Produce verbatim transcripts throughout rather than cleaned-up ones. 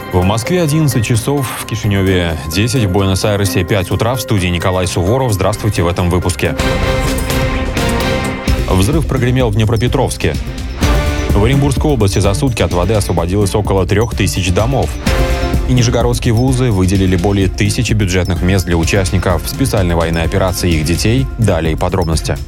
В Москве одиннадцать часов, в Кишиневе десять, в Буэнос-Айресе пять утра. В студии Николай Суворов. Здравствуйте в этом выпуске. Взрыв прогремел в Днепропетровске. В Оренбургской области за сутки от воды освободилось около трех тысяч домов. И нижегородские вузы выделили более тысячи бюджетных мест для участников специальной военной операции и их детей. Далее подробности.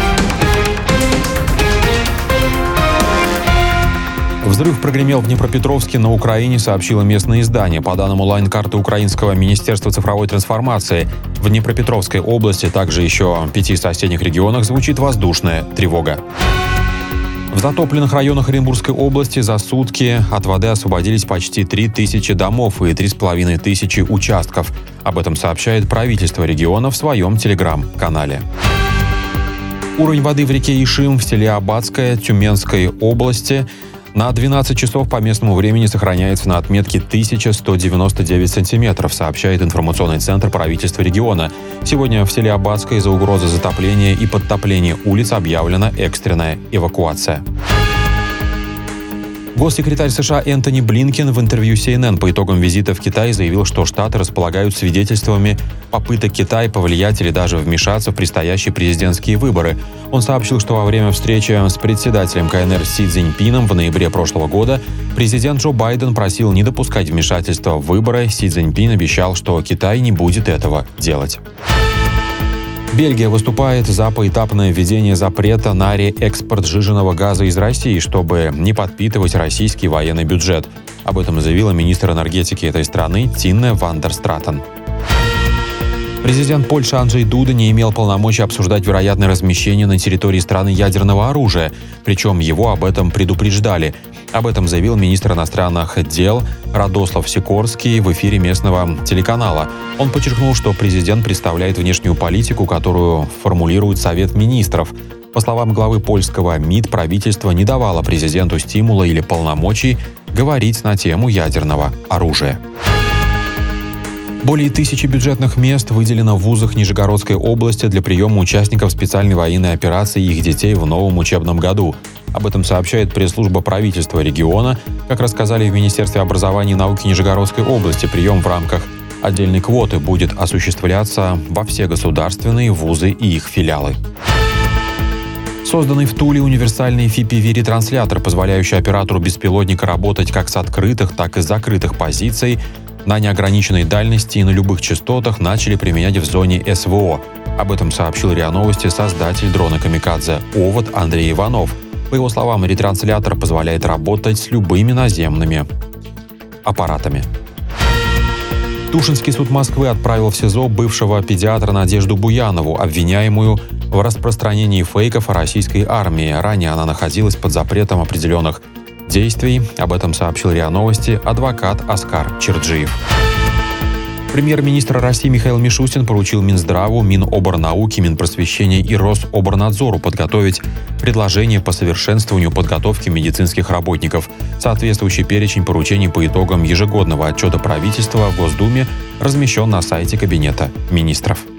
Взрыв прогремел в Днепропетровске на Украине, сообщило местное издание. По данным онлайн-карты Украинского министерства цифровой трансформации, в Днепропетровской области, также еще в пяти соседних регионах, звучит воздушная тревога. В затопленных районах Оренбургской области за сутки от воды освободились почти три тысячи домов и три с половиной тысячи участков. Об этом сообщает правительство региона в своем телеграм-канале. Уровень воды в реке Ишим в селе Абатское Тюменской области на двенадцать часов по местному времени сохраняется на отметке тысяча сто девяносто девять сантиметров, сообщает информационный центр правительства региона. Сегодня в селе Абатское из-за угрозы затопления и подтопления улиц объявлена экстренная эвакуация. Госсекретарь США Энтони Блинкен в интервью си эн эн по итогам визита в Китай заявил, что Штаты располагают свидетельствами попыток Китая повлиять или даже вмешаться в предстоящие президентские выборы. Он сообщил, что во время встречи с председателем ка эн эр Си Цзиньпином в ноябре прошлого года президент Джо Байден просил не допускать вмешательства в выборы. Си Цзиньпин обещал, что Китай не будет этого делать. Бельгия выступает за поэтапное введение запрета на реэкспорт сжиженного газа из России, чтобы не подпитывать российский военный бюджет. Об этом заявила министр энергетики этой страны Тинне ван дер Стратен. Президент Польши Анджей Дуда не имел полномочий обсуждать вероятное размещение на территории страны ядерного оружия, причем его об этом предупреждали. Об этом заявил министр иностранных дел Радослав Сикорский в эфире местного телеканала. Он подчеркнул, что президент представляет внешнюю политику, которую формулирует Совет министров. По словам главы польского МИД, правительство не давало президенту стимула или полномочий говорить на тему ядерного оружия. Более тысячи бюджетных мест выделено в вузах Нижегородской области для приема участников специальной военной операции и их детей в новом учебном году. Об этом сообщает пресс-служба правительства региона. Как рассказали в Министерстве образования и науки Нижегородской области, прием в рамках отдельной квоты будет осуществляться во все государственные вузы и их филиалы. Созданный в Туле универсальный эф пи ви-ретранслятор, позволяющий оператору беспилотника работать как с открытых, так и с закрытых позиций, на неограниченной дальности и на любых частотах начали применять в зоне эс вэ о. Об этом сообщил РИА Новости создатель дрона «Камикадзе» «Овод» Андрей Иванов. По его словам, ретранслятор позволяет работать с любыми наземными аппаратами. Тушинский суд Москвы отправил в СИЗО бывшего педиатра Надежду Буянову, обвиняемую в распространении фейков о российской армии. Ранее она находилась под запретом определенных действий. Об этом сообщил РИА Новости адвокат Оскар Черджиев. Премьер-министр России Михаил Мишустин поручил Минздраву, Миноборнауки, Минпросвещения и Рособорнадзору подготовить предложение по совершенствованию подготовки медицинских работников. Соответствующий перечень поручений по итогам ежегодного отчета правительства в Госдуме размещен на сайте Кабинета министров.